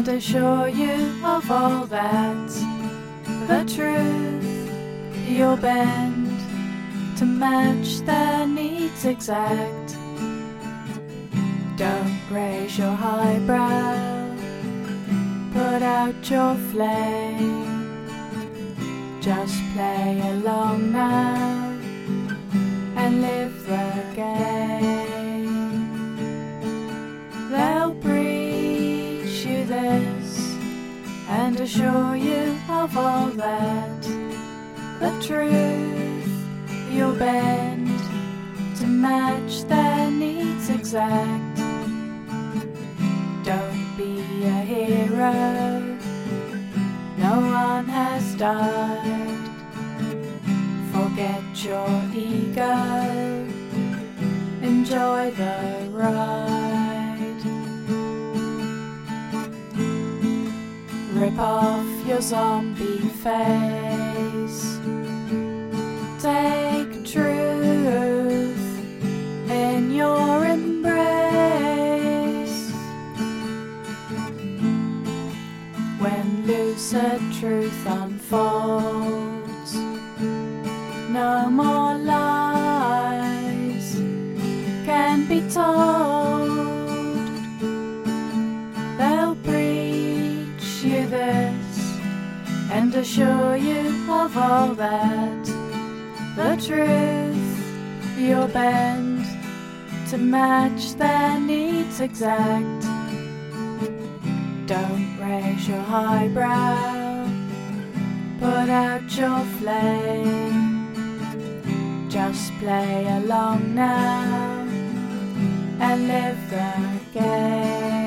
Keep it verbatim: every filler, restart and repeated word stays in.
assure you of all that. The truth, you'll bend to match their needs exact. Don't raise your highbrow, put out your flame. Just play along now and live the game. They'll preach you this and assure you of all that. The truth, you'll bend to match their needs exact. Don't be a hero, no one has died. Forget your ego, enjoy the ride. Rip off your zombie face, take truth in your embrace. When lucid truth unfolds, no more lies can be told. They'll preach you this and assure you of all that. The truth, you'll bend to match their needs exact. Don't raise your highbrow, put out your flame. Just play along now and live the game.